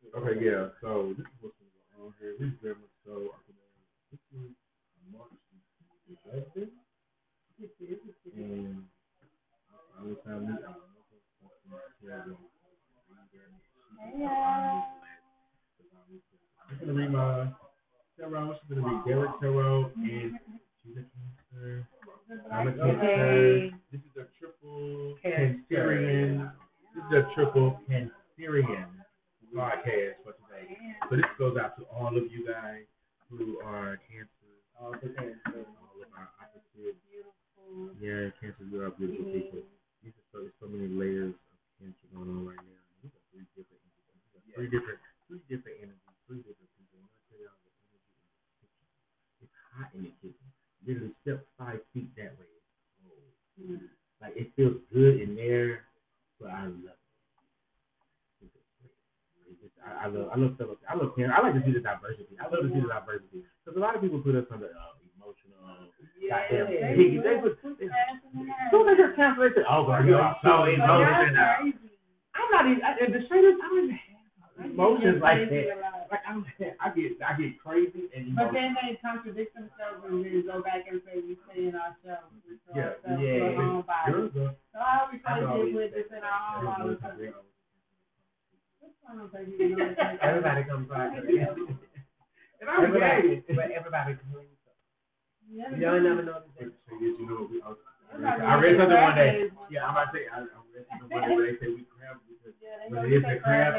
Okay, yeah. So this is what's going on here. This is very much so. This is March the 11th, and I was telling me I'm gonna read my tarot. She's gonna read Derek Tarot, and she's a Cancer. I'm a Cancer. This is a triple Cancerian. This is a triple Cancerian podcast for today. So this goes out to all of you guys who are Cancer, all of our opposites. Yeah, Cancer, you are beautiful people. These are so many layers of Cancer going on right now. These are three different energies. Three different energies, three different people. When I tell y'all the energy in the kitchen, it's hot in the kitchen. Literally step 5 feet that way. Oh. Like it feels good in there, but I love it. I love fellowship. I love parents. I like to see the diversity. I love to see the diversity because a lot of people put us under emotional. Goddamn. They put. So they just cancel it. Oh, girl, you are so emotional. I'm not even. And the straight is, I don't even have emotions like that. Like I get crazy and but then they contradict themselves and then go back and say we stay in our shells. Yeah. So how we crazy with this in our own bodies? Everybody comes back. And I'm gay. But everybody comes. You don't never know. I read something one day. Yeah, I'm about to say I read something one day where they say we crab because when it is the crab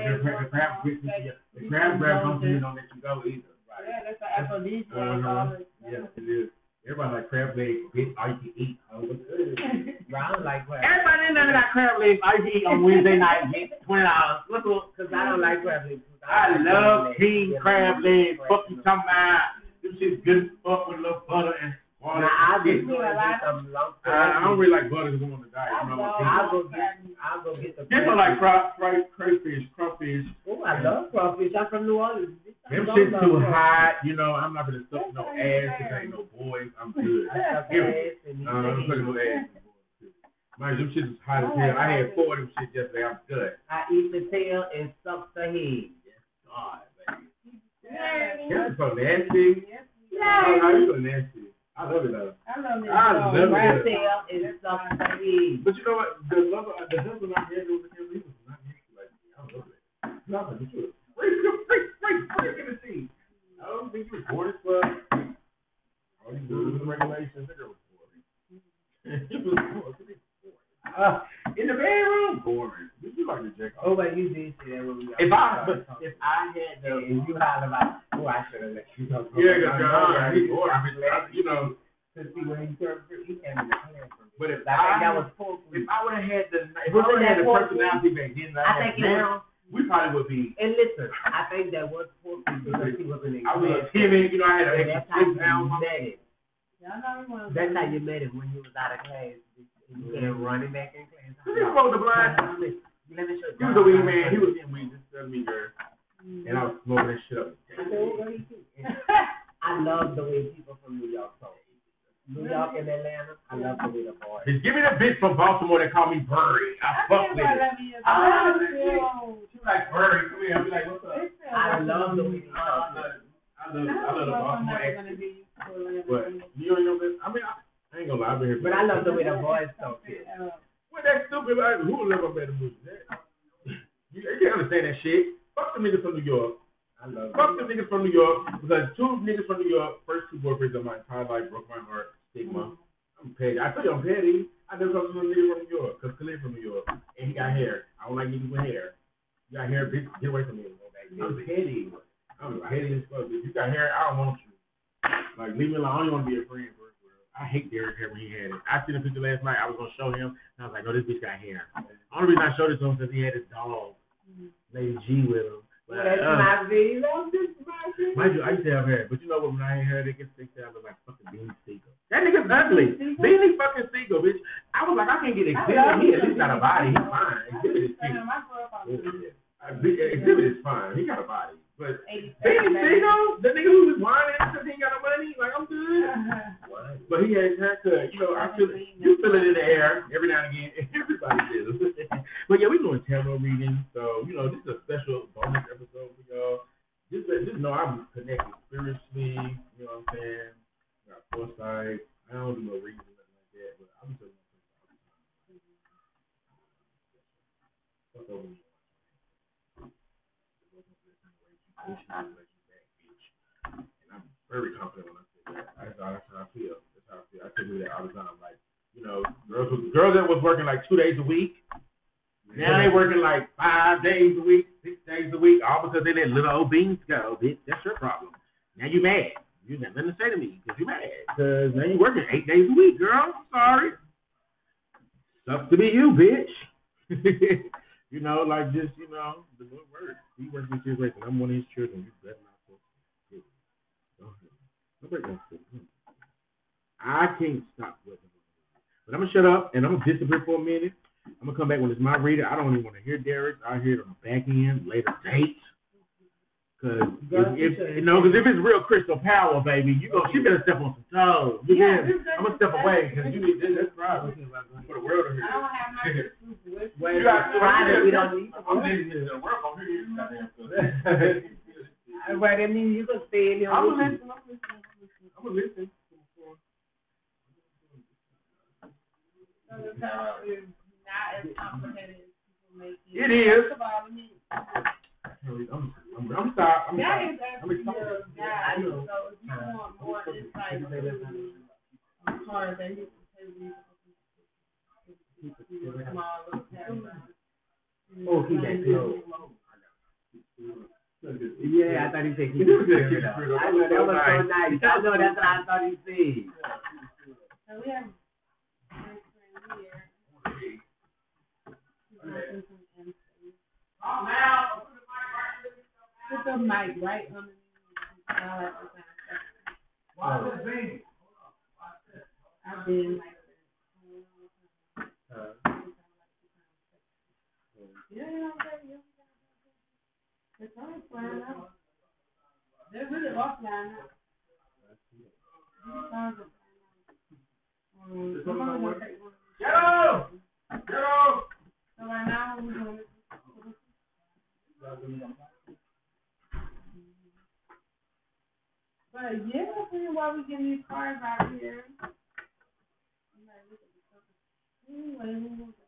grab something you don't let you go either. Right. Yeah, that's an aphrodisiac. Yes, it is. Everybody like crab legs, bitch, all you can eat. Brown like crab. Everybody in there got crab legs, all you can eat on Wednesday night, $20. Look, because I don't like crab legs. I love king crab legs. Fuck you talking about? This shit's good as fuck with a little butter and water. I don't really like butter because I'm on the diet. I'll go get the. This one like crayfish, crawfish. Oh, I love crawfish. I'm from New Orleans. Them shit's too hot, I'm not gonna suck no ass. There ain't no boys. I'm good. I'm sucking no ass. Man, them shit is hot as hell. I had 4 of them shit yesterday. I'm good. I eat the tail and suck the head. God, baby. That's so nasty. Yeah. Oh, you so nasty. I love it though. I love it. The tail and suck the head. But you know what? The husband I had over him, he was not nasty like me. I love it. Nothing. The truth. Freak in the seat. I don't think you were born as well. All these rules and regulations, they were boring. He was boring. In the bedroom, boring. You like to jack off. Oh, but you did say that when we got if I had the, you holler about, I should have let you know. Yeah, because he's bored. To see when he turned, he came in the hand from me. But if I think that was cool. If I would have had the personality back then, I think now, we probably would be. And listen, I think that was cool because he was an. I was timid, I had an extra 6 pounds. That's how you met him when he was out of class. He came running back in class. He smoked the blind. He was a weed man. He was in weed, just telling me, girl. And I was smoking that shit up. I love the way people from New York talk. New York and Atlanta, I love the way the boys. Just give me the bitch from Baltimore that call me Burry. I fuck with it. She like Burry. Come here. I be like, what's up? I love the way they talk. I love the Baltimore accent. But you ain't know this. I mean, I ain't gonna lie. I've been here. But I love the way the boys talk too. Well, that's stupid. Who would live up at the movie? You can't understand that shit. Fuck the niggas from New York. Fuck the niggas from New York because 2 niggas from New York, first 2 boyfriends of my entire life broke my heart. Stigma. I'm petty. I tell you I'm petty. I never talked to a nigga from New York because Khalid from New York and he got hair. I don't like niggas with hair. You got hair, bitch. Get away from me. I'm petty. I'm petty as fuck. If you got hair, I don't want you. Like leave me alone. I don't even want to be a friend. I hate Derek hair when he had it. I seen a picture last night. I was gonna show him, and I was like, "No, this bitch got hair." The only reason I showed it to him is because he had his dog, Lady G, with him. But, that's my baby. Mind you, I used to have hair, but you know what? When I ain't hair, they can say I look like fucking Beanie Siegel. That nigga's ugly. Beanie fucking Siegel, bitch. I was like, I can't get Exhibit. He at least got a body. He's fine. Exhibit is cute. Exhibit is fine. He got a body. But Beanie Siegel, the nigga who was whining because he ain't got no money, like, I'm good. But he had his haircut. I feel it. You feel it in the air every now and again. Everybody does. But yeah, we doing tarot reading. So, you know, this is a special bonus episode for y'all. Just know I'm connected spiritually, you know what I'm saying? Got foresight. I don't do no reading or nothing like that, but I'm just fuck over me. And I'm very confident when I say that. That's how I feel. That's how I feel. I tell you that all the time. Like, you know, girls that was working like 2 days a week, now they working like 5 days a week, 6 days a week, all because they let little old beans go, bitch. That's your problem. Now you mad. You got nothing to say to me because you mad. Because now you working 8 days a week, girl. I'm sorry. Sucks to be you, bitch. You know, like just, you know, the Lord word. He works with his race, and I'm one of his children. You better not force me. Nobody gonna force me. I can't stop working. But I'm gonna shut up and I'm gonna disappear for a minute. I'm gonna come back when it's my reader. I don't even want to hear Derek. I'll hear it on the back end, later dates. Cause if it's real Crystal Power, baby, she better step on some toes. I'm gonna step away because that's right. For the world to hear. I don't have my you got private. We don't need. I'm listening to the world gonna hear you. Right, that means you can stay in here. I'm gonna listen. So the tarot is not as complicated as people make it. It is. First of all, let me. I'm sorry. That is actually your guide. So if you want more insight into a card, then you can take these small little paragraphs. Oh, keep that close. Yeah, I thought he said keep it clear. I know that was so nice. I know that's what I thought he said. So we have this friend here. Put the mic right underneath. I've been like that. Yeah, it's offline now. They're really offline now. These songs are Go! So right now we're doing this. But yeah, while we getting these cards out here. Anyway, we will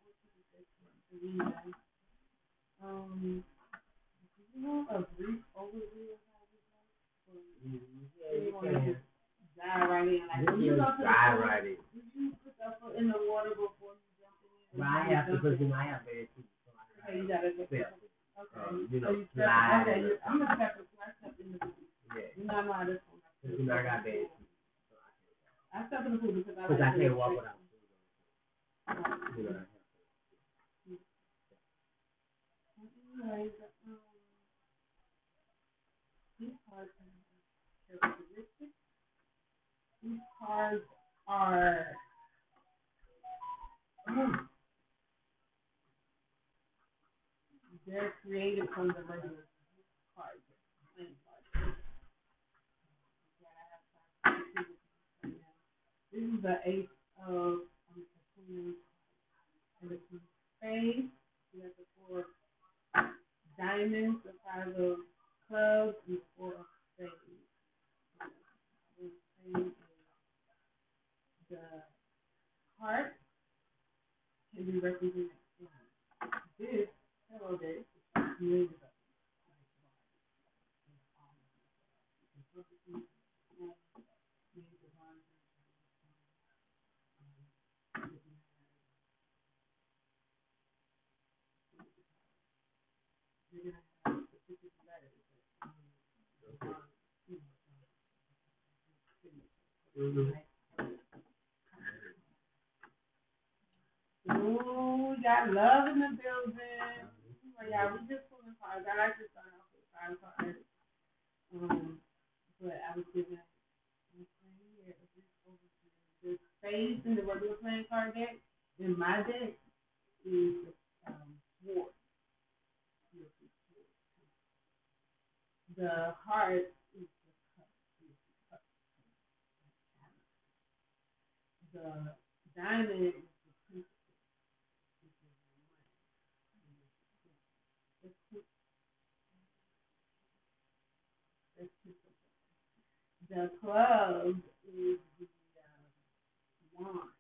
you know a brief overview of how this goes? Dive right in. Like when you go to the pool, did you put that foot in the water before you jump in? Well, I have to because I have bad too. Okay, you gotta get step. Okay. You know, so slide. Okay, I'm gonna step in the pool. Yeah. You know, I'm not this one. You know, I got bad too. I step in the pool because I can't walk without. You know. Anyways, these cards are characteristics. These cards are they're created from the regular cards, plain cards. This is the Ace of Queen and the Queen of Spades. We have the Four of Diamonds, the Five of Clubs, and the Four of Spades. The heart can be represented in this tarot deck, which is ooh, got love in the building. Yeah, we just pulling cards. I like to start off with 5 cards. But I was given the space in the regular playing card deck. In my deck is Sword. The heart is the cup. The diamond is the princess. The club is the wand.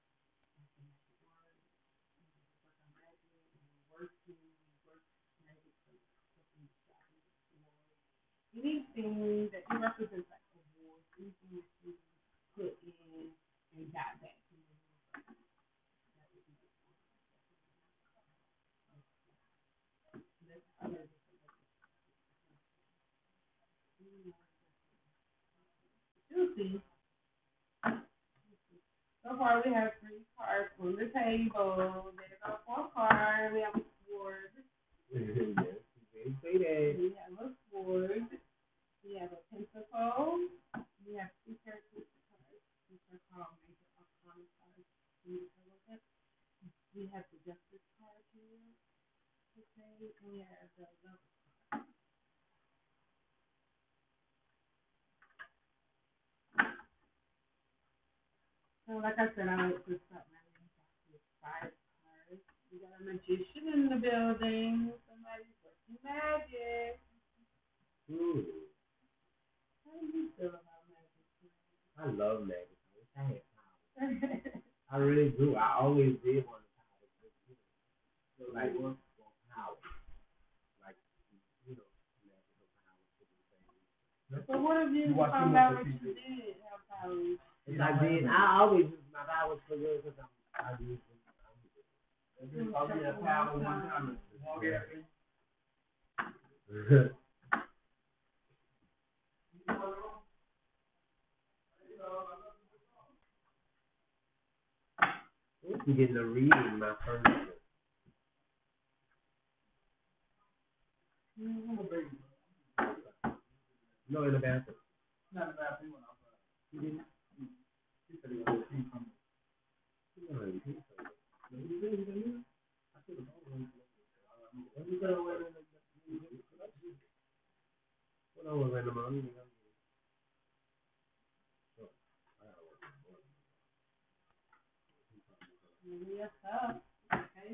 Anything that it represents like awards, anything that you put in and got back to you. Juicy. So far we have 3 cards on the table. There's our 4th card. We have a sword. Yes, you say that. We have a sword. We have a pentacle. We have 2 characteristic cards, which are called major arcana cards. We have the justice card here, and we have the love card. So, like I said, I like to start my name with 5 cards. We got a magician in the building. Somebody's working magic. Ooh. How do you feel about magic? I love magic. I wish I had power. I really do. I always did want the power. Like, power. Like, magical power. So what if you found out that you did have powers? I did. I always use my powers for good because I use them. Oh, yeah, power one time. I'm getting a read in my furniture. No, in the bathroom. Not in the bathroom. You didn't? He said he was going to come. No, you didn't. What I was in the morning. Yes, sir. Okay.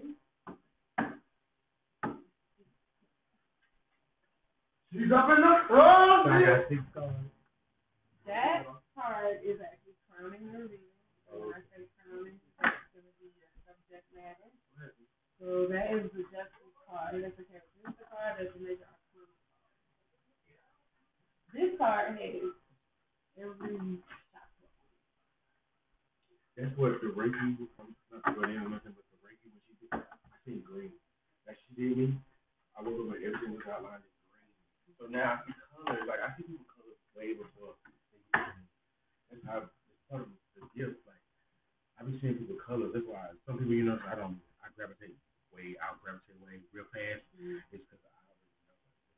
She's up in the front. So I got 6 cards. That card is actually crowning the reading. So when I say crowning, that's going to be your subject matter. So that is the justice card. That's the characteristic card. That's the major arcana card. This card has every chakra. That's what the Reiki, not to go in or nothing, but the Reiki, when she did, I seen green. That she did me, I woke up with everything was outlined in green. So now I see colors, like I see people colors way before. That's how, it's part of the gift, like, I've been seeing people colors, that's why some people, I gravitate way real fast. It's because I already know.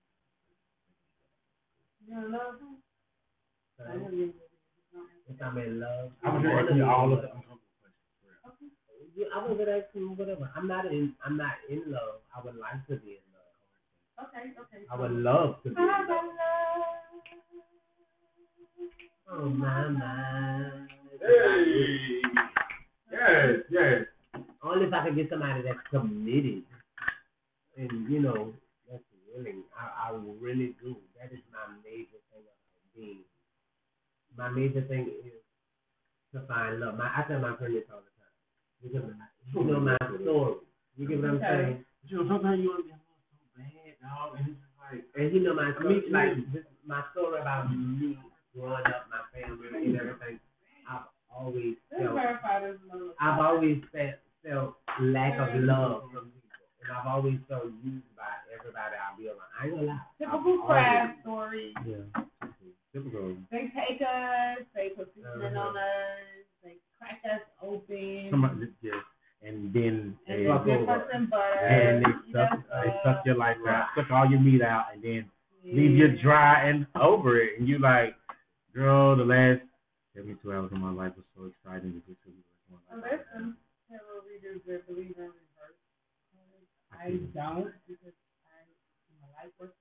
You love him? I know you. If I'm in love, I'm going to ask you all of the uncomfortable questions. Okay. Yeah, I was gonna ask you whatever. I'm not in love. I would like to be in love. Okay. I would love to be in love. Oh my. Hey! Yes. Only if I could get somebody that's committed, and that's willing. I really do. That is my major thing about being. My major thing is to find love. I tell my friend this all the time because my story. You get what I'm saying? Sometimes you want to be so bad, dog, and it's just like. And my story, my story about me growing up, my family, and everything. I've always felt lack of love from people, and I've always felt used by everybody I be around. I ain't gonna lie. Typical craft story. Yeah. Typical. They take us, they put seasoning on us, they crack us open. And then they dip us in butter. And they suck your life out, suck all your meat out, and then leave you dry and over it. And you like, girl, the last 72 hours of my life was so exciting. There's some tarot readers that believe in reverse. I don't because I'm a light person.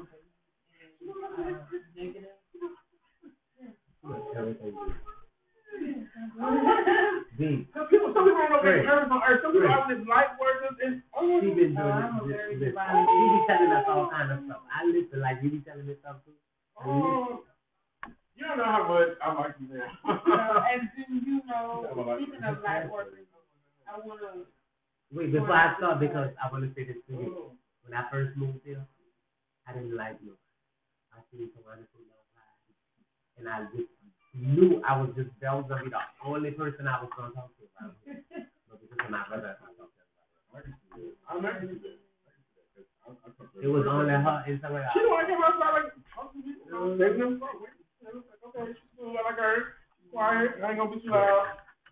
Negative. Some people don't know their purpose on earth. Some people are just light workers and She been doing this. She be telling us all kind of stuff. I listen, like you be telling me stuff too. You don't know how much I like you there. And then speaking of light workers, I wanna wait before I start because I wanna say this to you. When I first moved here, I didn't like you. I seen someone who outside, and I just knew that was gonna be the only person I was gonna talk to around here. But because of my brother, I talked to everybody. I like you there. It was only her and somebody else. She don't want to come outside like talk to people. There's no problem. Okay, she's cool. I like her. She's quiet. I ain't gonna be too loud.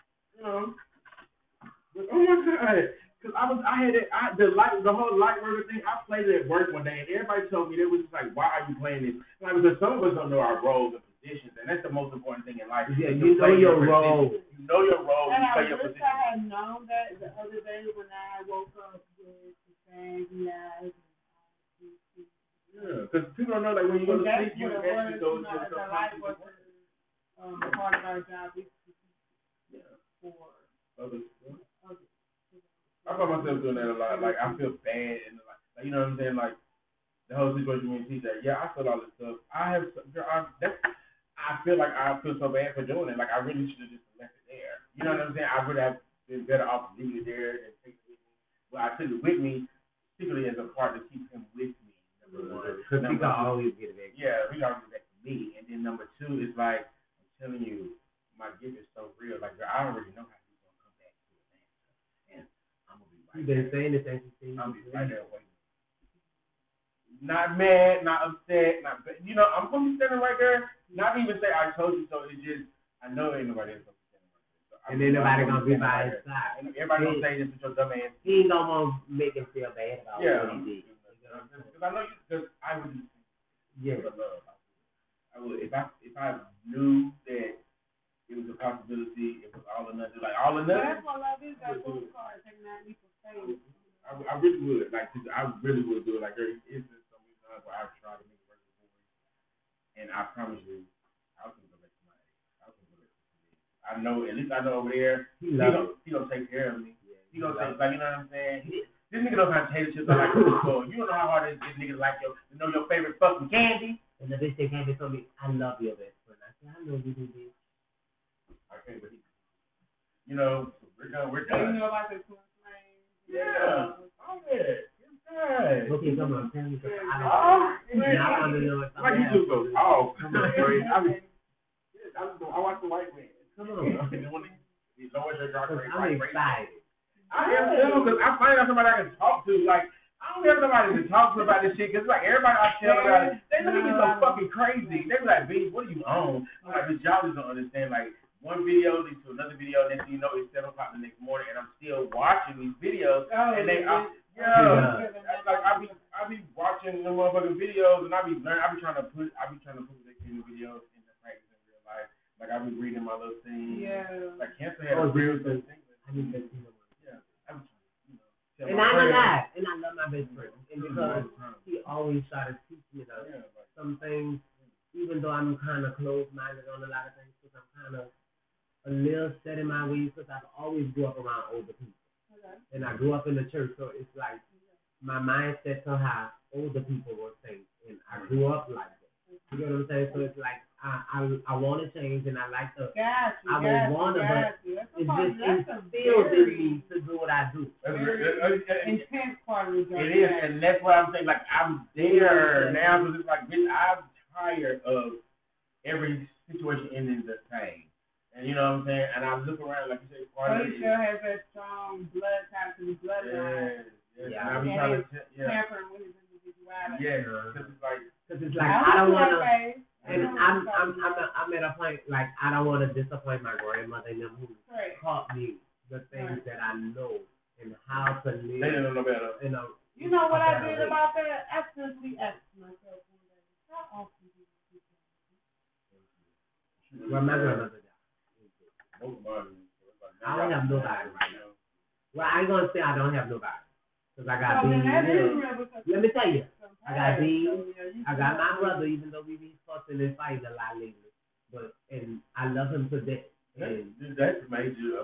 But oh my god. Cause the whole light worker thing. I played it at work one day, and everybody told me they was just like, "Why are you playing this?" Like because some of us don't know our roles and positions, and that's the most important thing in life. Yeah, you know your role. You know your role. And you play I your wish position. I had known that the other day when I woke up with the saggy eyes. Yeah, because people don't know like when you go to sleep, you actually go to the light worker. Part of our job is for others. I find myself doing that a lot. Like I feel bad and like you know what I'm saying. Like the whole situation with TJ. Yeah, I feel all this stuff. I feel like I feel so bad for doing it. Like I really should have just left it there. You know what I'm saying? I would have been better off leaving it there and taking it with me. But I took it with me particularly as a part to keep him with me. Number one, because he can always get it back. Yeah, he can always get it back to me. And then number two is like I'm telling you, my gift is so real. Like girl, I already know how he's gonna come back to it, man. And I'm gonna be right You've been saying the same thing. I'm gonna be right there waiting. Not mad, not upset, I'm gonna be standing right there. Not even say I told you so. It's just I know ain't nobody else gonna be standing right there. So and then nobody gonna be by his side. And everybody gonna say this is your dumb ass. He ain't gonna make him feel bad about what he did. Because I know you. Because I would. Yeah. I would if I knew that it was a possibility. It was all or nothing. Like all or nothing. That's what love is. That full card taking that leap of faith. I really would. Like I really would do it. Like it's just some reason where I try to make it work with boys. And I promise you, I was gonna go back to my age. I was gonna go back to my age. I know. At least I know over there. He gonna take care of me. Yeah, he gonna take like you know what I'm saying. This nigga knows how to taste shit like before. You don't know how hard this nigga like to know your favorite fucking candy. And the bitch that candy told me, I love your best friend. I said, I know you do this. I can't believe it. We're done. You know about the twin flame. Yeah. All that. It's good. Okay, come on, tell me. I want to know if like you just go, oh, come on, I watch the white man. Come on. He lowered their dark rate. I'm excited. I am too, because I finally got somebody I can talk to. Like, I don't have somebody to talk to about this shit, because like everybody I tell about it, they look at me so fucking crazy. They be like, B, what do you own? I'm like, bitch, y'all just don't understand. Like, one video leads to another video, and next thing you know, it's 7 o'clock the next morning, and I'm still watching these videos, and they, like I be watching the motherfucking videos, and I be trying to put what they see in the videos into practice in real life. Like I be reading my little things. Yeah. Like cancer had a real thing. I need to see them. Yeah. And I love my best friend, and because he always try to teach me some things, even though I'm kind of closed-minded on a lot of things, because I'm kind of a little set in my ways, because I've always grew up around older people. Okay. And I grew up in the church, so it's like my mindset to how older people will think, and I grew up like that. You know what I'm saying? So it's like I want to change, and I like to. I would want to, but it just instills in me to do what I do. Intense part of the job. It is, and that's why I'm saying, like, I'm there now, because it's like, bitch, I'm tired of every situation ending the same. And you know what I'm saying? And I look around, like you said, part of it. Still has that strong blood type to the bloodline. Yeah. And I be trying to, tampering with his individuality. Yeah, because it's like, I don't want to. And I'm at a point like I don't want to disappoint my grandmother and them who taught me the things that I know and how to live. They didn't know better. You know what I did about that? I simply asked myself one day, how often do you do that? Well, my grandmother died. I don't have nobody right now. Well, I ain't gonna say I don't have nobody, cause I got Dean. Let me tell you, I got Dean. I got my brother, even though we be fussing and fighting a lot lately. And I love him to death. That's major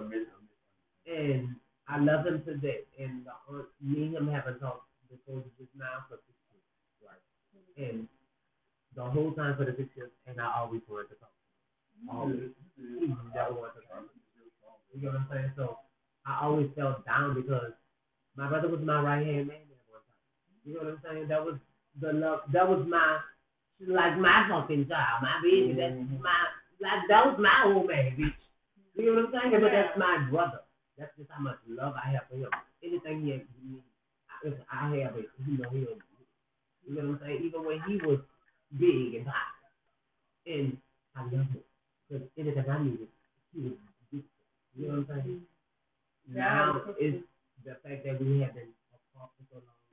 and I love him to death. And me and him haven't talked before just now for 6 years, right? And the whole time for the 6 years, and I always wanted to talk to him. Always. He never wanted to talk to me. You know what I'm saying? So I always felt down because my brother was my right hand man at one time. You know what I'm saying? That was the love. That was my fucking child, my baby. That's that was my old man, bitch. You know what I'm saying? But that's my brother. That's just how much love I have for him. Anything he needs, if I have it, he'll. You know what I'm saying? Even when he was big and hot, and I love him because anything I needed, he was. You know what I'm saying? Now it's the fact that we have been apart for so long.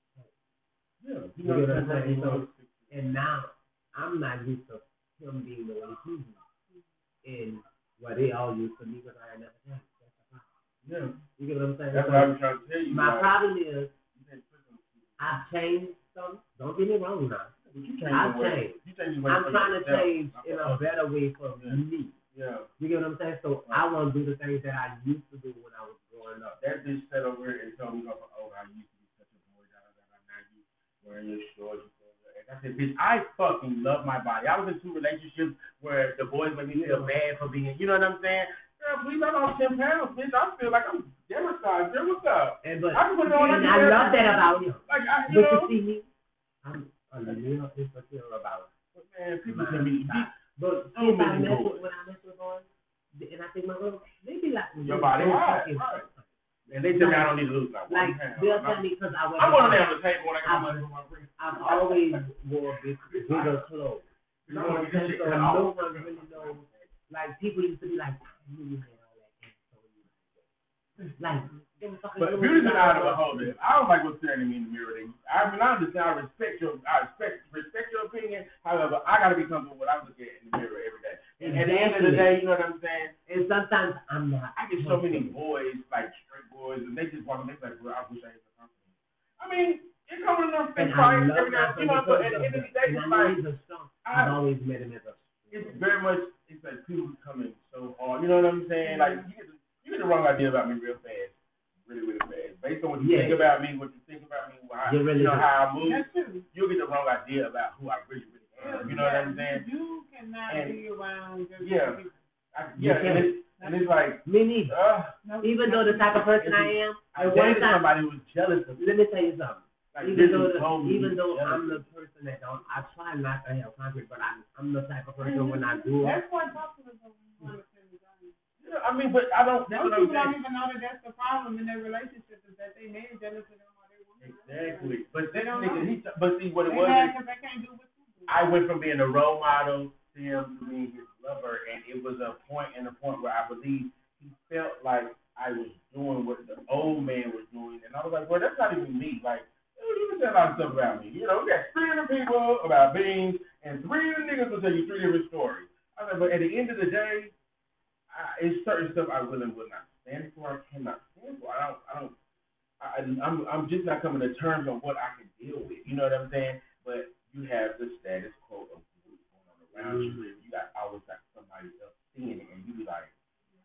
Yeah, you know what I'm saying? So, and now I'm not used to him being the way he is, and they all used to me because I never changed. That's the problem. Yeah, you get what I'm saying? That's what I'm trying to tell you. My problem is I've changed some. Don't get me wrong now. I've changed. I'm trying to change in a better way for me. Yeah. You get what I'm saying? So I want to do the things that I used to do when I was growing up. That bitch sat over here and told me, oh, I used to be such a boy, now you wearing your shorts. And I said, bitch, I fucking love my body. I was in 2 relationships where the boys made me feel bad for being, you know what I'm saying? Girl, please, I'm on 10 pounds, bitch. I feel like I'm demonstrating. Girl, what's up? I love that about you. Like, you see me, I'm a little insecure about it. Man, people tell me, but if I mess with boys, and I think my girl, they be like, your body right. And they tell me I don't need to lose like they'll tell me because I wear. I'm going to lay on the table when I get my money from my friends. I've always wore bigger clothes. You know what I'm saying? So no one really knows. Like people used to be like, I knew you had all that. Like, but beauty's an eye of a beholder. I don't like what's staring at me in the mirror. I understand. I respect your opinion. However, I gotta be comfortable with what I look at in the mirror every day. And at the end of the day, you know what I'm saying? And sometimes I'm not. I get so many boys, like straight boys, and they just walk and they like, bro, I wish I had the confidence. I mean, it's coming enough things right every day, you know. But at the end of the day, it's like I've always met him as a. It's very much. It's like people coming so hard. You know what I'm saying? Like you get the wrong idea about me real fast. Really fast. Based on what you think about me, how I move, you'll get the wrong idea about who I really am. You know what I'm saying? You cannot be around just and it's like me neither. Even though the type of person I am, I dated somebody who was jealous of me. Let me tell you something. Like even though I'm the person that I try not to have conflict, but I'm the type of person when I do. That's why popular don't want to. Yeah, I mean, but I don't. Most people don't even know that that's the problem in their relationship is that they man jealous of them or they woman. Exactly, but they don't know. But see what it was. They can't do what you do. I went from being a role model to him to being his lover, and it was a point where I believe he felt like I was doing what the old man was doing, and I was like, well, that's not even me. Like, you can tell a lot of stuff about me. You know, we got 300 people about beans, and 3 niggas will tell you 3 different stories. I was like, but at the end of the day. It's certain stuff I will and will not stand for. I cannot stand for. I'm just not coming to terms on what I can deal with. You know what I'm saying? But you have the status quo of what's going on around you. You always got somebody else seeing it, and you be like,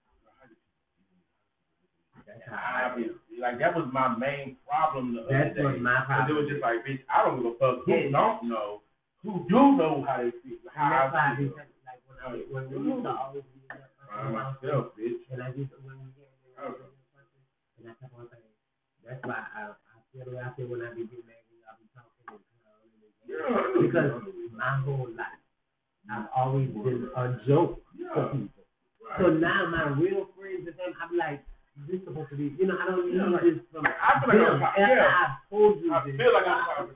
obviously, like that was my main problem the other day. My problem. It was just like, bitch, I don't give a fuck who don't know, who do know how they feel. How I feel. Like when we used to always be myself, bitch. And I just when we get and I kept on saying that's why I feel the way I feel when I be getting mad when y'all be talking and clowning because my whole life I've always been a joke to people. Right. So now my real friends and them, I'm like, this is supposed to be, I don't need this from I feel like after I've told you this. I feel like I'm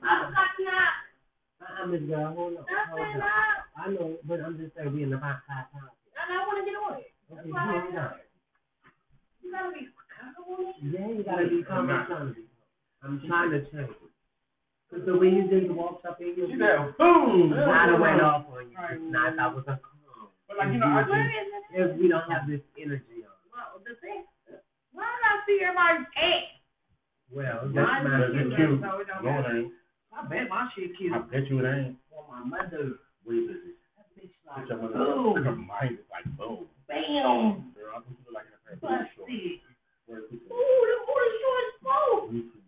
Miss Girl, hold on. I know, but I'm just saying we in the hot time. And I want to get on it. Okay, you gotta be comfortable. Yeah, you gotta be comfortable. I'm trying to change. Because the way you just walked up in your boom! I'd have went off on you. It's not, I was a calm. But like, if we don't have this energy on. Well, the thing, why do I see everybody's ex? Well, that's my cute. I bet my shit cute. I bet you it ain't. For my mother. Wait a minute. That bitch like, boom. Her mind is like, boom. Bam. Damn. Girl, I'm gonna like a pair of Busted. shorts. Ooh, them booty shorts smoke.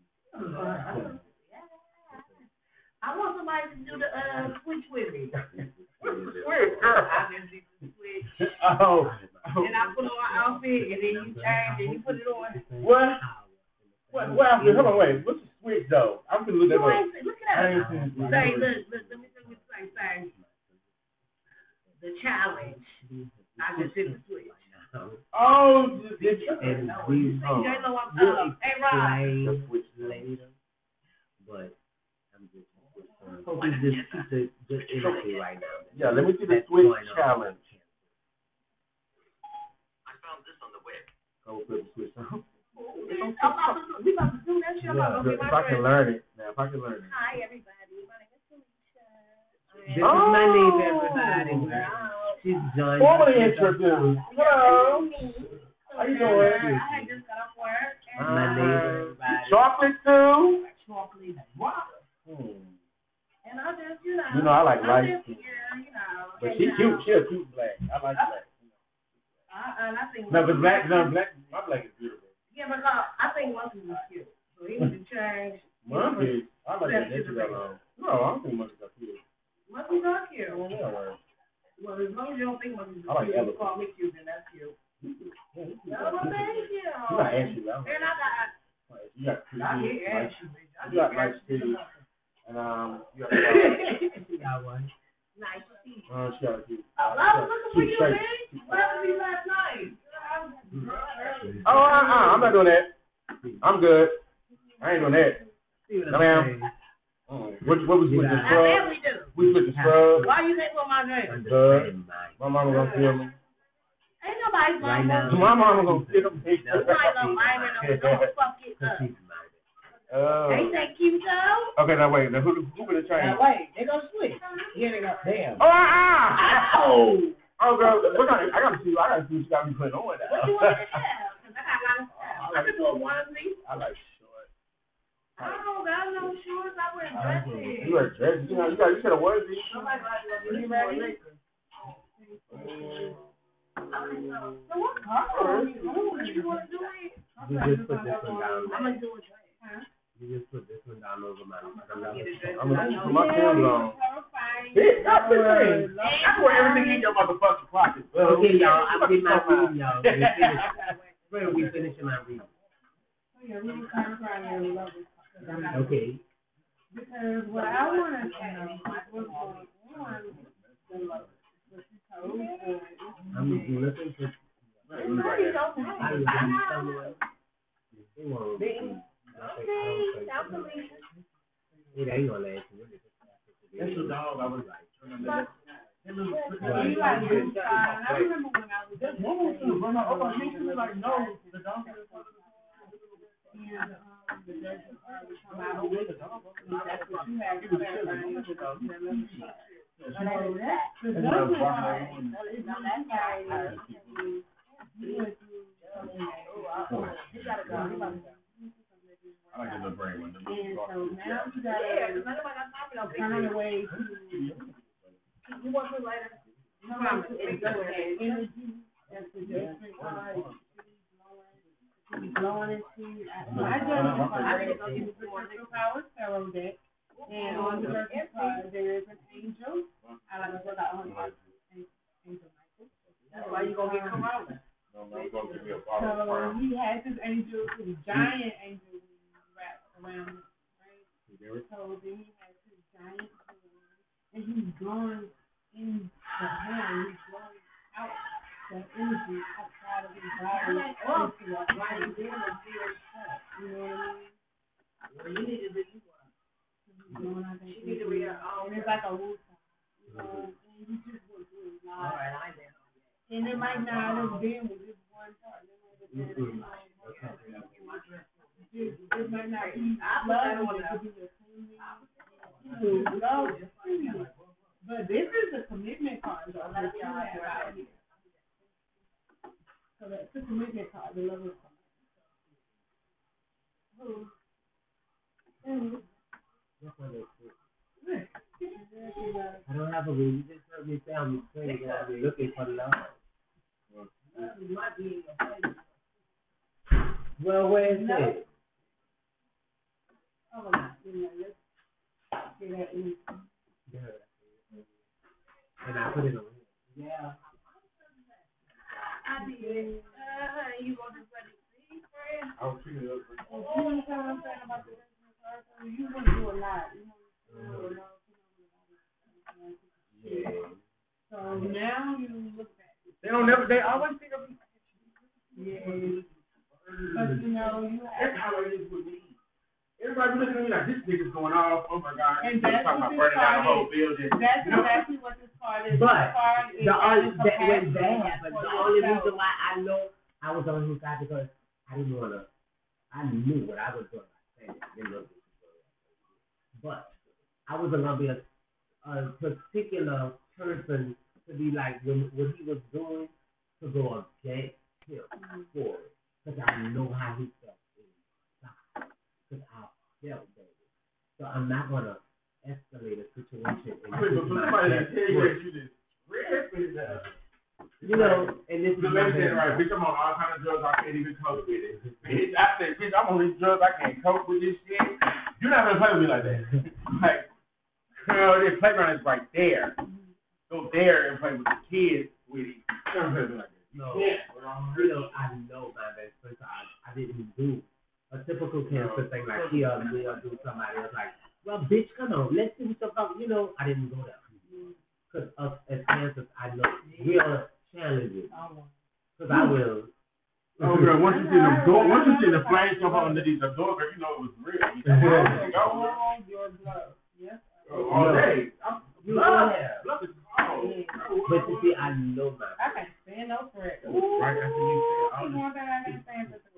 I want somebody to do the switch with me. Switch, girl. I can do the switch. Oh. And I put on my outfit, and then you change, and you put it on. What? What outfit? Hold on, wait. What's the switch, though? I'm gonna look that up. Look at I that. ain't seen it. Say, look, let me see what you say. The challenge. I just did the switch. Oh, And No, we you know I'm will up. Hey, Rob. explain later, but I'm just hope we just keep the good energy right now. Yeah, let me see the switch challenge. I found this on the web. Go put the switch on. We about to do that shit. I'm about to get If my I can dress. learn it, now if I can learn it. Hi, everybody. My name is Felicia. This is my name, everybody. She's John. Formally introduced. Hello. How you doing? I had just got off work. My name, everybody. Chocolate too. Chocolate. Wow. And I just, You know, I like light skin. Yeah, But she cute. She a cute black. I like black. And I think. No, but black, my black is beautiful. Yeah, because I think Monkey was cute. So he need to change. Monkey, I like that she got on. No, I don't think Monkey's are cute. Monkeys are cute. Oh, yeah, right. Well, as long as you don't think Monkeys I are like cute, you elephant. call me cute, then that's cute. Yeah, No, well, thank you. You got ashy, right? And I got. You got pretty I good, get like, ashy, bitch. I you got get nice ashy. titties. And you got She got one. Nice to see you. she got a cute. I was looking for you, straight. bitch. What happened to you last night? Oh, I'm not doing that. I'm good. I ain't doing that. See what No, I'm ma'am. saying? What was with the I scrub? bet we do. We with the scrub. Why you think for my dress? Understand my My mama gonna feel me. Ain't nobody's Right mama. now. My mama gonna get them pictures. Nobody gonna mind it. Don't fuck it up. she's mine. Ain't that cute though? Okay, now wait. Now who gonna change? Now wait, they gonna switch. Here they go. Damn. Oh, Oh. Oh, girl, I gotta see what she got me putting on. What you want me to have? 'Cause I got a lot of stuff. I could do a onesie. I like short. I don't got no shorts. I wear dresses. You wear dresses. You should have onesie. Somebody might be you ready? So what color? You want to do it? You just put this one down. I'm gonna do a dress. Huh? You just put this one down over my. I'm gonna put my Tim's on. Bitch, that's the thing. I can wear everything in your motherfucking pocket. Okay, y'all. I'm getting my reading, y'all. When we finishing my reading. Okay. Because what I want to say was on the I'm looking for. I would be somewhere. They won't be. It ain't gonna last. That's the dog I was like. I remember when I was That woman was gonna run over me. She was like, no, the dog is and the judge was come out with it. That's what you have to I like the little brain one. And so now you gotta find a way to. You want to later? Energy that's the judgment blowing into. I just go use the Crystal Power Tarot deck, and on the judgment card there is an angel. I like to put out Angel Michael. That's why you gonna get Corona. So he has this angel, this giant angel wrapped around him, right? So then he has this giant horn, and he's blowing in the horn, he's blowing out the energy outside of his body into the horn. You know what I mean? Well, you need to do you need to read her own. And it's like a roof, and he just was doing a lot. And it might not have been with just one part. It might have been, it might not be love, it could be a family. But this is a commitment card, so that's what I have out here. So that's a commitment card, the love I don't have a reason. You just heard me say I'm crazy. I'm looking for love. It might be in your place. Well, where is No. it? Oh, my goodness. Let's get that in. And I put it on. Yeah. I did. You want to put it in, friend? I'll treat it up. You know what I'm saying about the you want to do a lot. You want to do a lot. Yeah. So now you look back. They always think of me. Yeah. But you know, you have. That's how it is with me. Everybody looking at me like, this nigga's going off. Oh my God. And that's talking what about this burning down the card whole is. building. That's You know? exactly what this card is. But this card is when that compassion happened, for the only yourself. reason why I know I was on his side because I didn't want to. I knew what I was doing. But I wasn't gonna be a particular person to be like when what he was doing to go against him for it because I know how he felt inside because I felt that. So I'm not gonna escalate a situation. And But somebody that tell you that you just red. You know, and this is The lady said, right, bitch, I'm on all kind of drugs, I can't even cope with it. Bitch, I said, bitch, I'm on these drugs, I can't cope with this shit. You're not gonna play with me like that. Like, girl, this playground is right there. Go there and play with the kids with it. You're not gonna play with me like that. No, you know, I know my best friend, so I didn't do a typical cancer thing like me or do somebody else like, well, bitch, come on, let's do something. You know, I didn't go there. Because us as cancers, I know we are challenging. Because I will. Oh, girl, once you see the flames jump underneath the door, girl, you know it was real. You know, All your blood. Yes. all day. Blood is cold. But you see, I know my. I can't stand no threat. Right after you said all One thing I can't stand is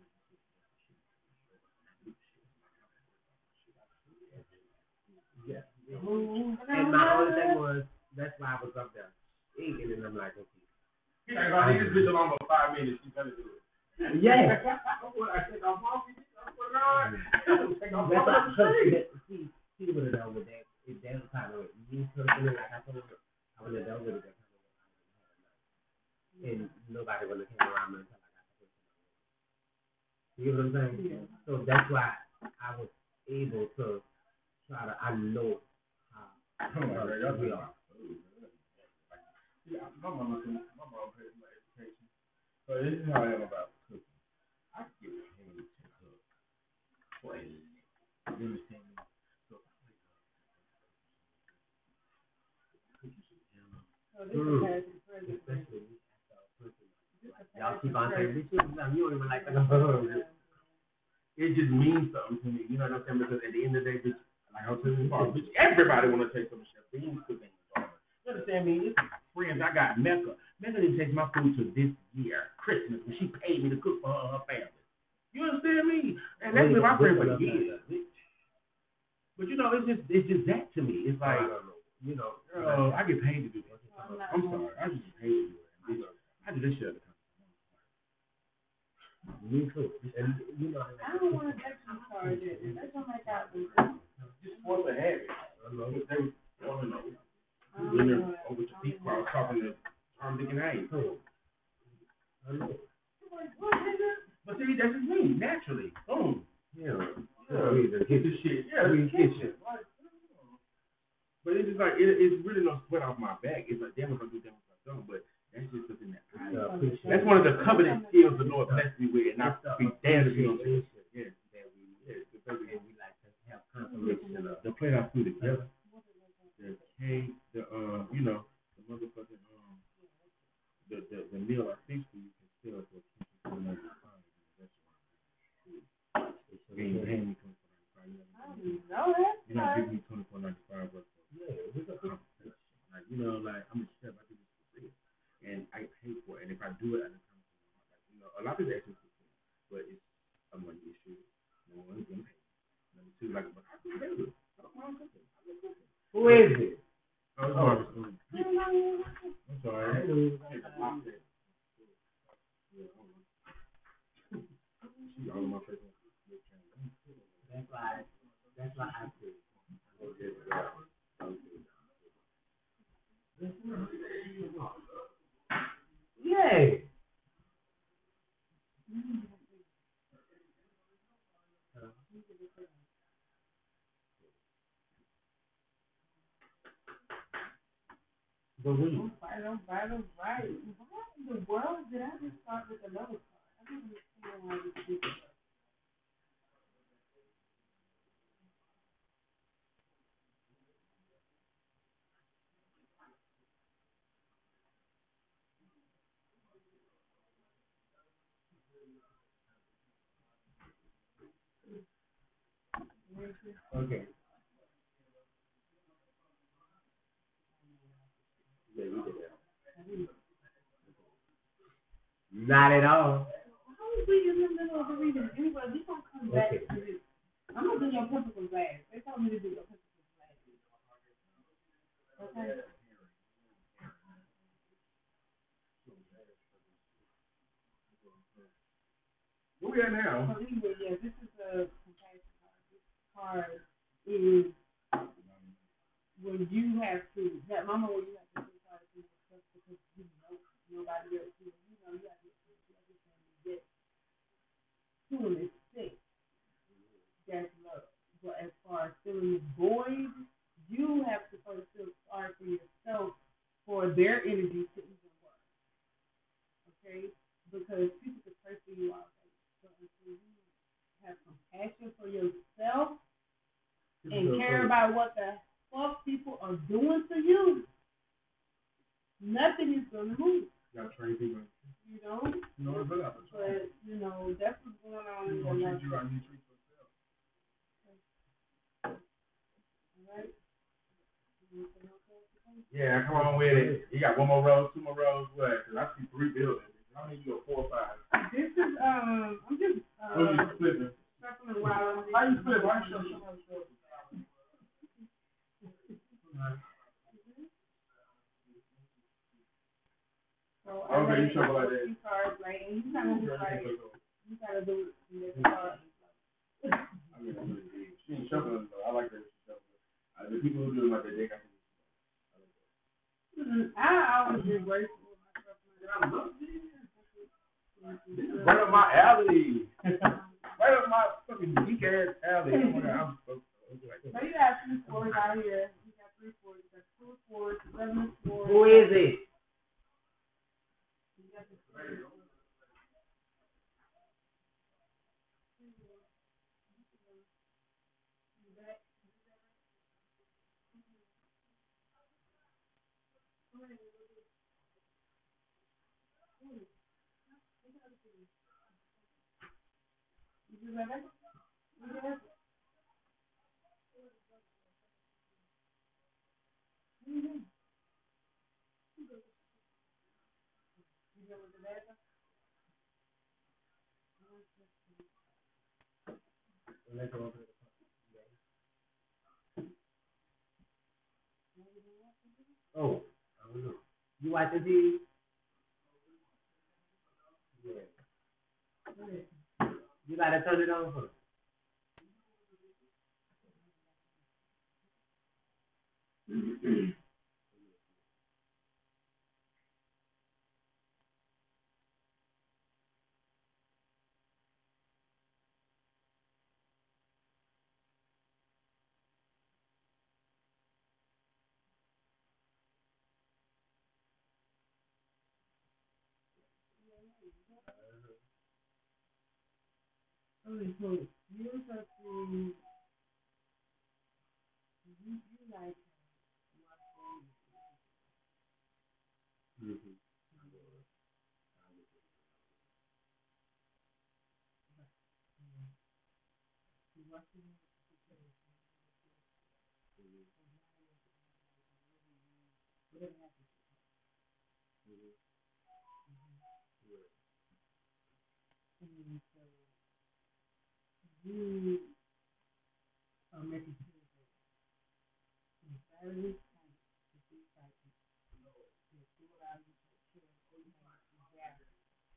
Yeah. And my only thing was, that's why I was up there eating, and I'm like, okay. He's like, I need this bitch along for 5 minutes. She's gonna do it. Yeah. I take off my feet. Take off That's my why, see what it done with that. If that was kind of me personally, like I told her, I would have done with it. And nobody would have came around me until I got the person. You know what I'm saying? Yeah. So that's why I was able to try to, I know how we are. Yeah, my mama paid for my education. So this is how I am about cooking. I get paid to cook. For a living. You understand me? So Y'all keep on saying, bitch, you don't even like that. It just means something to me, you know what I'm saying? Because at the end of the day, bitch, like I was telling you before, bitch, everybody want to take some chef beans cooking. You understand me? It's friends. I got Mecca. Mecca didn't take my food to this year, Christmas, when she paid me to cook for her family. You understand me? And that's been my friend for years, bitch. But you know, it's just that to me. It's like, you know, I get paid to do that. I'm sorry, I just get paid to do that. Bitch, I do this shit all the time. Me too. And you know, I don't want to take some charges. That's what my God was. Just force a habit. They were, when they're over to Pete Cross talking to Tom, Dick, and Harry. But see, that's just me, naturally. Boom. Yeah. Get this shit. Yeah, we get shit. But it's just like, it's really no sweat off my back. It's like, damn if I do, damn if I don't. But that's just something that that's one of the covenant skills the Lord blessed me with, and I be damned if you don't say it. Yeah. And we like to have confirmation of the plate I food together. The cake, the you know, the motherfucking the meal I fixed for you can sell for $24.95. You ain't paying me $24.95. You're not giving me $24.95 worth of like, you know, like I'm a chef, I do this for free. And I pay for it. And if I do it at a time, like, you know, a lot of people ask me for free, but it's a money issue. No one's gonna pay. Number two, like, but I can pay it. I don't mind cooking. who is it? Oh, it's Marcus. I'm sorry. She all in my face. That's why I say. Yay! But we. Vital. Why in the world did I just start with another card? I don't understand why this is. Okay. Yeah, we did that. Not at all. How is we in the middle of the reading? Anyway, we gonna come back to this. I'm gonna do your principles last. They told me to do your principles last. Okay. Where we at now? So anyway, yeah, this is a compassion card. This card is when you have to, that moment where you have to try to do stuff because you know nobody else, you know, you have to get to an extent. That's love. But as far as feeling void, you have to first feel sorry for yourself for their energy to even work. Okay? Because people could pray for you all day. So until you have compassion for yourself and care about what the fuck people are doing to you, nothing is gonna move. You gotta train people. You know? But you know, that's what's going on in your life. Alright? Yeah, come on with it. You got one more row, two more rows, what? Cause I see 3 buildings. How many you got? 4 or 5? This is I'm just Oh, you splitting. circling while I'm How you split? Why you show? So Okay, you shuffle like that. You cards, right? And you kind of just like you gotta do it in this card. I mean, she ain't shuffling though. I like that she shuffling. The people who do it like that, they got to. I always been grateful with myself. This is right up my alley. Right up my fucking weak ass alley. Oh my God, I'm so. So you got 2 4s out here. You got 3 4s. You got 2 4s, 7 4s. Who is it? You got the 3 4s. You ready? You ready? Oh, I don't know. You watch the TV? Yeah. You gotta turn it on first. Okay, so you have to you like Mm-hmm. you are making sure that the battery is recycled. To allow you to share everything together.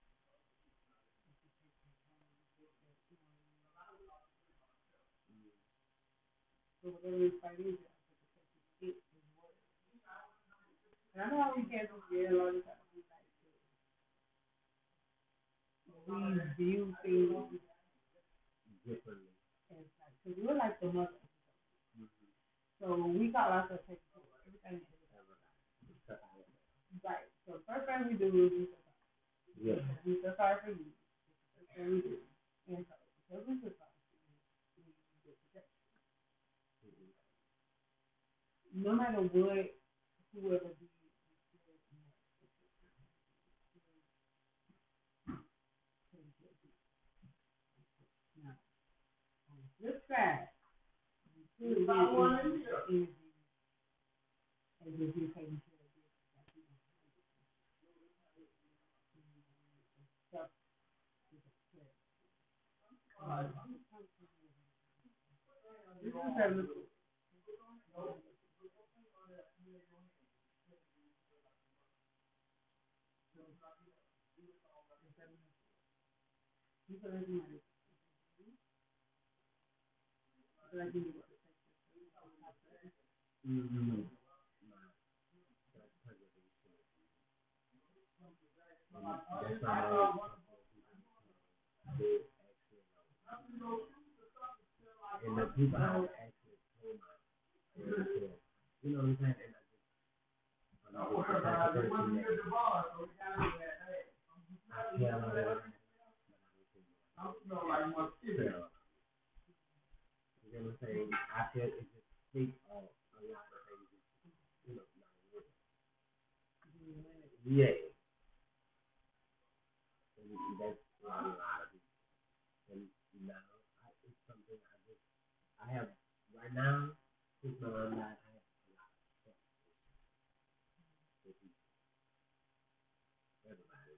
So whatever this fight is, it is what. And I know how we can't just get all this stuff. We view things Differently. as like, because we're like the mother. So we call ourselves taking care of everything. Right. So the first thing we do is we feel sorry for you. First thing we do. And so because we feel sorry for you, we get protection. No matter what, whoever be now on the flip side, you could really energy as if you're taking care of this, like you don't stuff with the prayer. This is having a you feel like you might feel like you need to Mm-hmm. That's why and the people I actually told myself, you know what I'm saying? And I'm just the type of person that I tell her, you know what I'm saying? I feel it just speaks of a lot of things, you know, yeah. And that's a lot of people. And now it's something I have right now, it's my own life. I have a lot of stuff with everybody.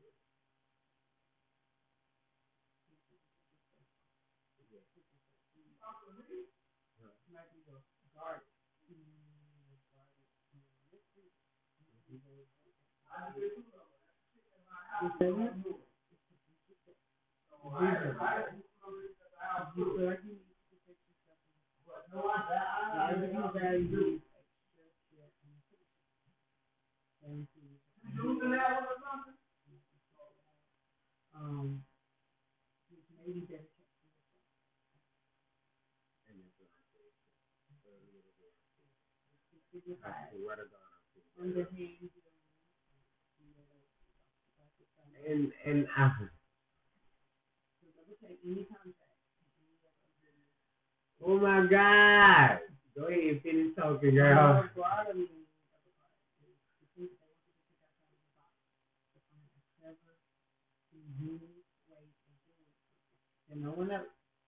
might be your guard. You feel like you need to protect yourself. Whatever you value, which may be better underhand. And I Never take any contract. oh my God. Go ahead, finish talking, girl. And no one else.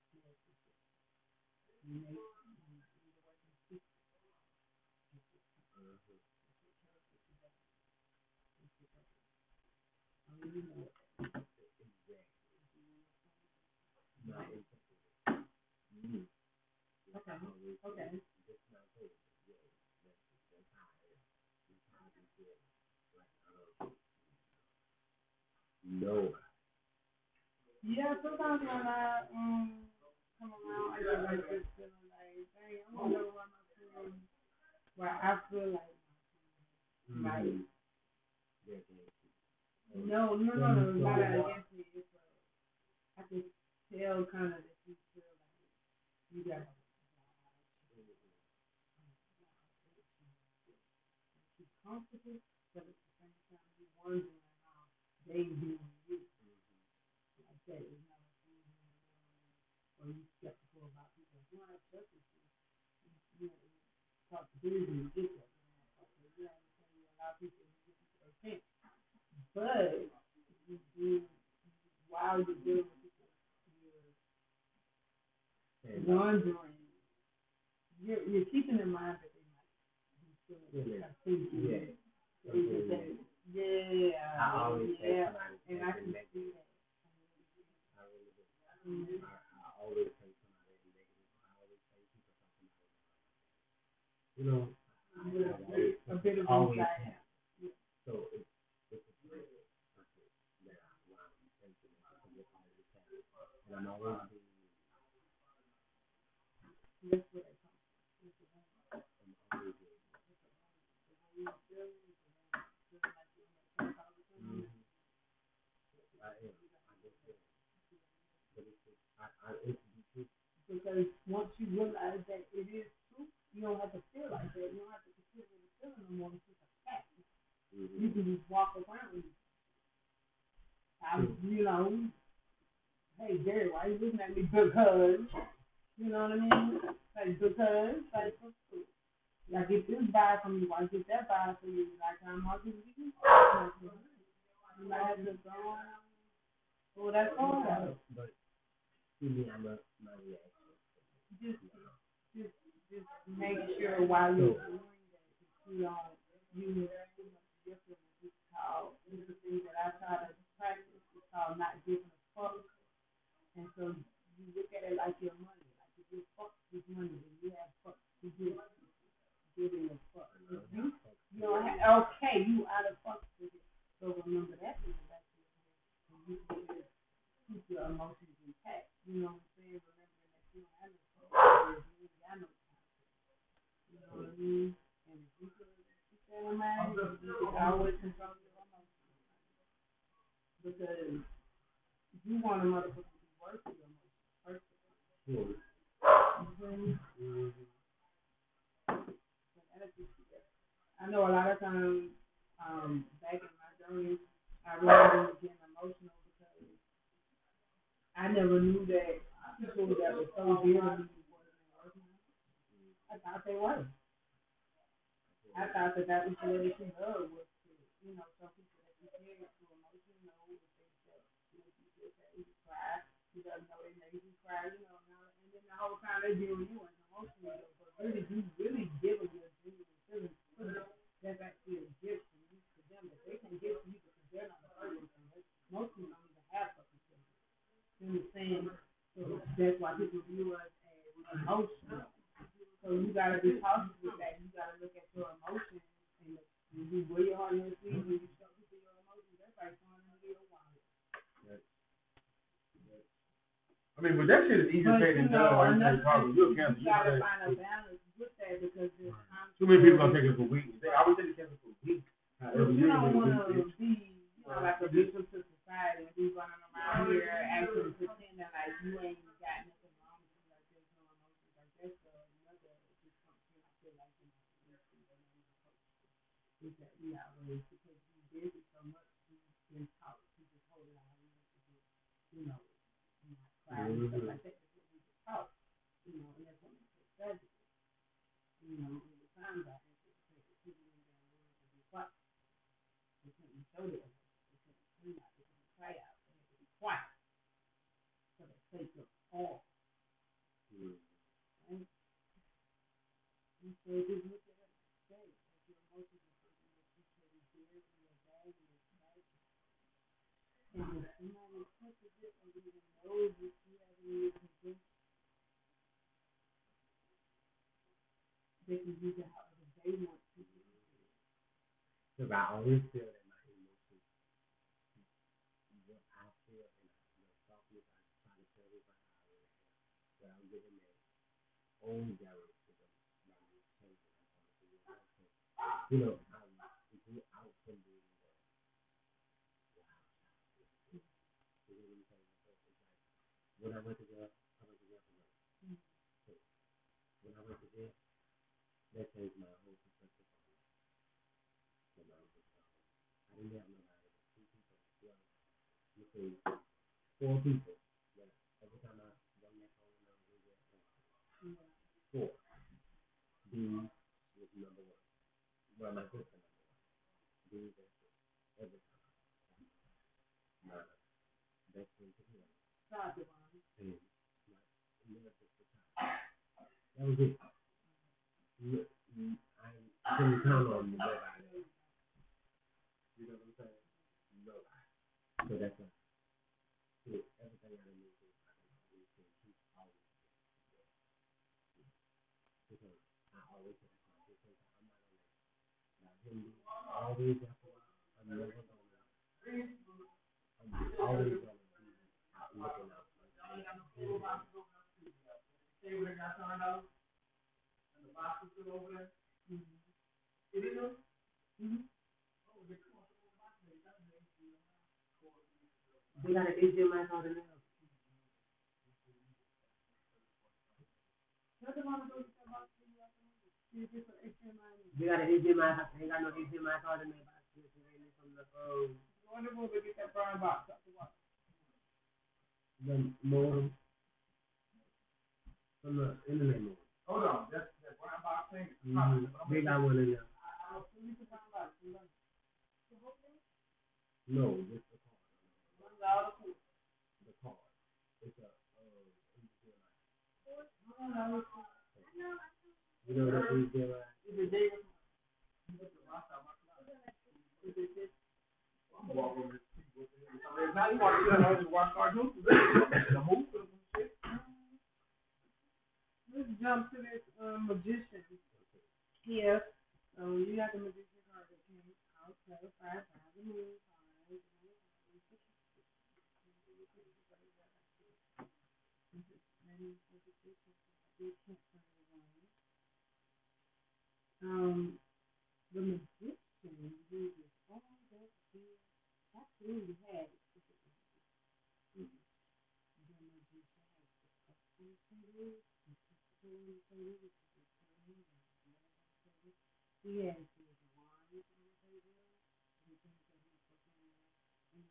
Okay. Okay. No. Yeah, sometimes when I come around, I get like this feeling like, dang, I don't know why my feeling, where I feel like, like, no, not against me. It's I can tell kind of that you feel like you got you comfortable, but at the same time you wondering how they doing you. Like that is not a feeling or you skeptical about people. If you don't have trust issues, you know, talk to dudes and you get that. You know, you allow people to get people they can't. But you, while you're dealing with people, you're wondering, you're keeping in mind that they might be feeling thinking. Yeah. I always say somebody and I can see that. I really do. I always say somebody negative. I always say people talking about it. You know, a bit of always anxiety. have. So it's a threat. That I'm thinking that I will always have. And I'm always being That's what I call because once you realize that it is true, you don't have to feel like that. You don't have to consider it a feeling no more. It's just a fact. You can just walk around. Hey Jerry, why you looking at me? Because, you know what I mean? Like because, like I get this buy from you, I get that buy from you. Like how much is it? You might have to go on. Well, that's all that. But see me, I'm a my reaction. Just make sure while you're doing that, you different. It's called, this is the thing that I try to practice. It's called not giving a fuck. And so you look at it like your money. Like if you fuck with money, then you have fuck to give. Giving a fuck. If you don't have, okay, you out of fuck with it. So remember that in the back of your head. And you can just keep your emotions intact. You know what I'm saying? Remembering that you don't have no fuck. You ain't got no time. You know what I mean? And if you can keep that in mind, you can always control your emotions. Because you want a motherfucker to be worth your emotions, first of all. I know a lot of times, back in my journey, I remember getting emotional because I never knew that people that were so dear to me wasn't working. I thought they were. I thought that was the way that you love was to, some people that you care to emotional, if they felt make you feel sad, you cry. You doesn't know they make you cry, and then the whole time they deal with you and emotional, but really, you really give them your genuine feelings. That's actually a gift from you to them that they can give to you because they're not hurting. Most people don't even have fucking feelings. You understand? So that's why people view us as emotional. So you gotta be cautious with that. You gotta look at your emotions and you wear your heart on your sleeve and you show people your emotions. That's like throwing them in your wallet. I mean, but that shit is easy to say than done. You gotta find a balance with that because there's too many people gonna take it for weeks. They always take it for weeks. You don't want to be, like a victim to society and be running around here acting pretending like you ain't got nothing wrong with you, like there's no emotions, like that's another dysfunction. I feel like is that we always because we busy so much we've been taught to just hold it all in to not cry and stuff like that. That's what we were taught, and that's what makes us tragic. In the times I anticipate that people in their world to be quiet. They couldn't show their emotions. They couldn't scream out. They couldn't cry out. They had to be quiet for the sake of all. Right? And so just look at it today. Like your emotions are something that you carry dear in your bag and your bag. And if somebody touches it or even knows that you have any conviction, they can use it however they want to. Because I always feel that my emotions, what I feel, and talking about, trying to tell everybody how I really am, but I'm giving that own direct to them by me saying that I'm going to do it. If you're out from being there, wow, you know what I'm saying? It's like when I went to jail for work. So when I went to jail, that changed my whole perspective on life. I didn't have nobody but 2 people. You say 4 people. Yeah. Every time I run that phone number, we get 4. B was number 1. Well, my sister number 1. B was every time. My best friend to him. And that was it. I couldn't count on nobody. You know what I'm saying? Nobody. So that's why everything I do, I can always keep always because I always have to because I'm not gonna let him always after a while. I'm never gonna. I'm always gonna be looking out for him. See what I got turned off? And the box is still over there? It is? They got an HDMI card in there. They got an HDMI. They got no HDMI card in there. in the room to get that brown box. The modem from the internet modem. Hold on, that's that brown box thing. They got one in there. No, just the card. The card. It's a you know what it is, Now you want to watch cartoons? Let's jump to this magician here. So you got the magician card that came out, so 5,000 moves. The magician uses all that he absolutely has. The magician has the custom table, he has his wine on the table, the things that he's performing, and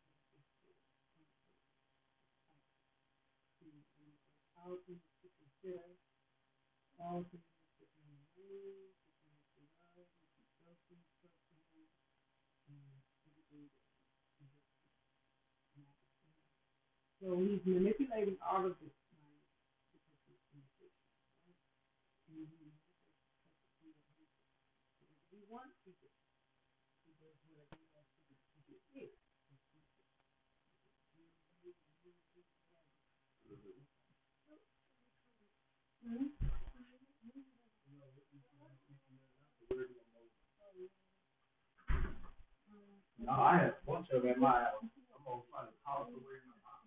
all things to consider, all things to consider, so he's manipulating all of this money because he's magician, right? And he wants to do. He does whatever he has to do to get it. No, I have a bunch of them in my house. I'm gonna try to toss away my house.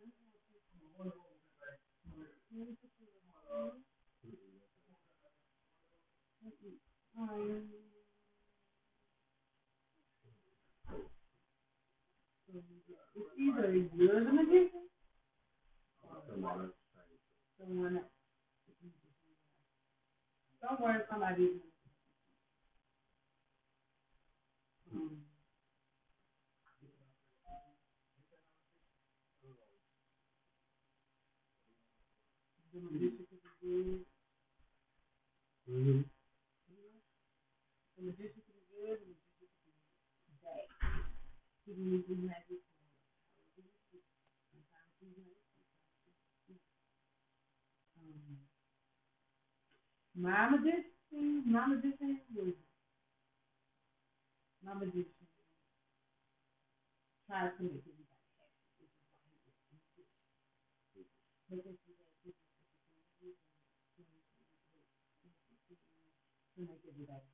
It's either you're the magician or someone else. Don't worry, somebody. The magician could be good. The magician could be good. The magician could be bad. He can use his magic. My magician tries to make everybody happy, which is why he was because he has to make everybody happy.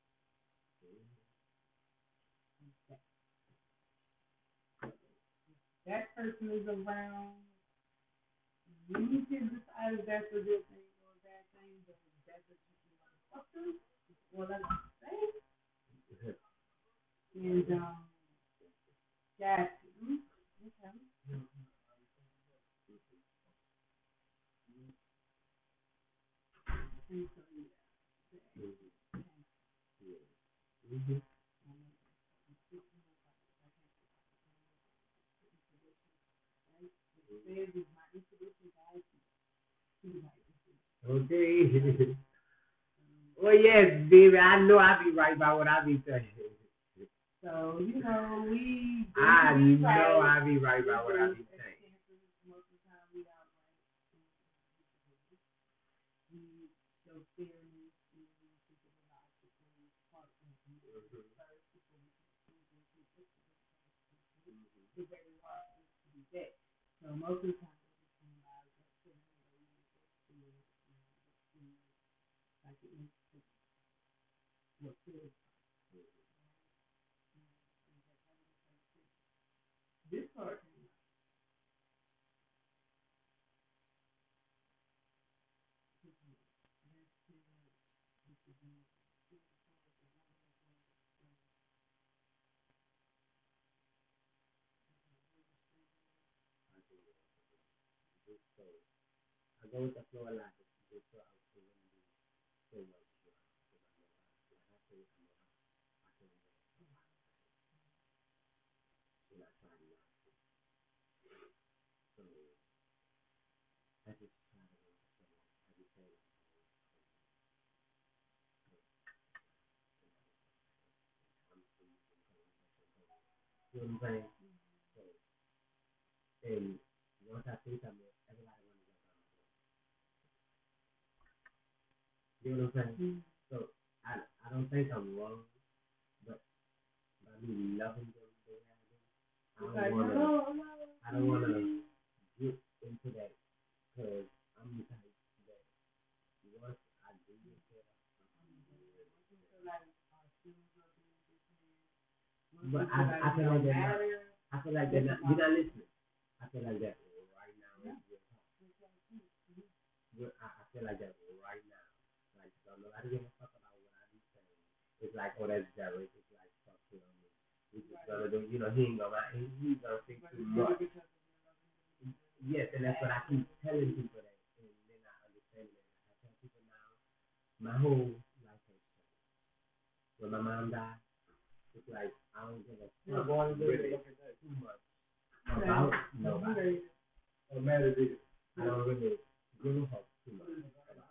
That person is around. You can decide if that's a good thing or a bad thing, but that's what you can fuck them. Well, that's what I'm saying. And that's okay. And so okay. Well, yes, baby. I know I be right by what I be saying. So, you know, I know I be right by what I be saying. Most of the time we outright we show fairness and we think of a logical part of the first before we it's very hard for us to do that. So most of the time we just analyze what's the like it is what feels this part. I go with the flow a lot just so I can so much. You know what I'm saying? So, and once I say something, everybody wants to jump on my board. You know what I'm saying? So I don't think I'm wrong, but by me loving them the way I do, I don't wanna get into that because I'm the type that once I do get there, but I feel like they're not. I feel like they're not. You're not listening. I feel like that right now. I feel like that right now. Like, so nobody give a fuck about what I be saying. It's like, oh, that's Derek. It's like, fuck him. He's just gonna do, he's gonna think too much. Yes, and that's what I keep telling people that, and they're not understanding it. I tell people now, my whole life has changed. When my mom died, it's like, I don't give a fuck really too much about nobody. No matter this. I don't really give a fuck too much about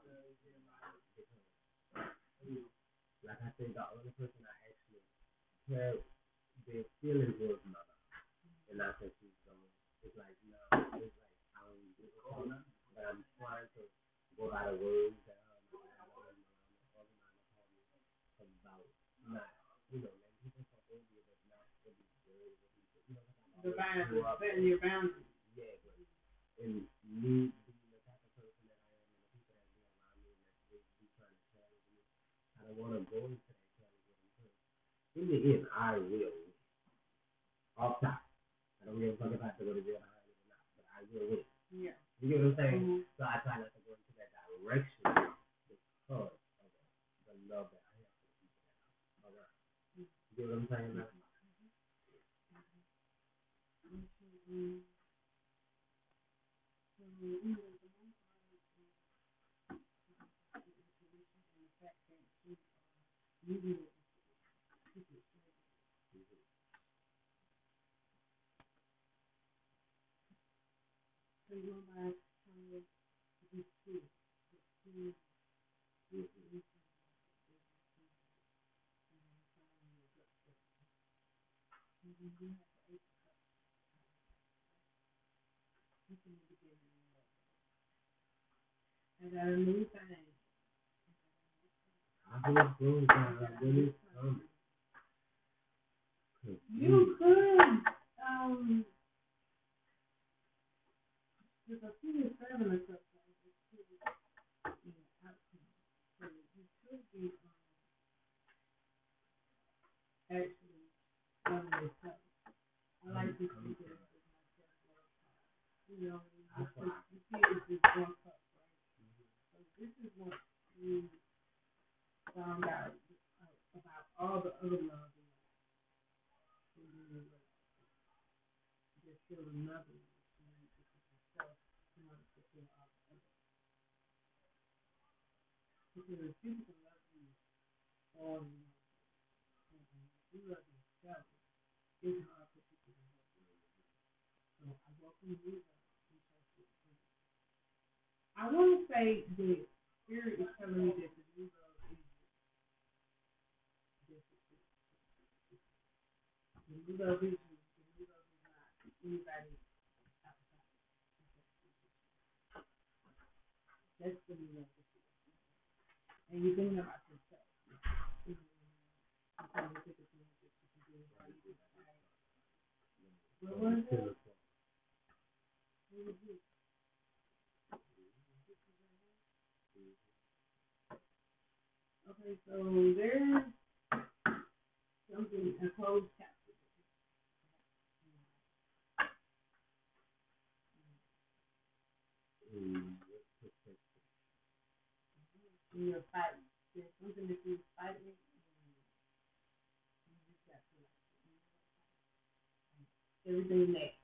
it. Like I said, the only person I actually care their feelings was my mom. And I said she's gone. It's like, no, it's like, I don't give a fuck. But I'm trying to go by the words that my grandmother and my other mama told me about not, letting people talk over you, but not to be worried with people. The boundaries, setting your boundaries. Yeah, but and me being the type of person that I am and the people that be around me and that they be trying to share with me, I don't want to go into that category because in the end, I will win. Off top. I don't give a fuck if I have to go to jail behind it or not, but I will win. Yeah. You get what I'm saying? So I try not to go into that direction because of the love that I have for the people that I'm around. You get what I'm saying? Now? I got a new thing. I feel good. I really come. You could, there's a few seven or something. So you could be actually loving yourself. I like to see this as myself. You see it's just one cup, right? So this is what you found out about all the other love in life. And then you realize there's still another one. You need to put yourself in order to fulfill all the others. Because if people can love you all in one, and you love yourself, it's hard for people to love you. So I welcome you to I want to say that Spirit is telling me that the new love is the new love is you. The new love is not anybody outside. That's the new love. And you're thinking about yourself. What was it? Okay, so there's something, a closed chapter. In your fight, there's something that you're fighting, and you just got to everything that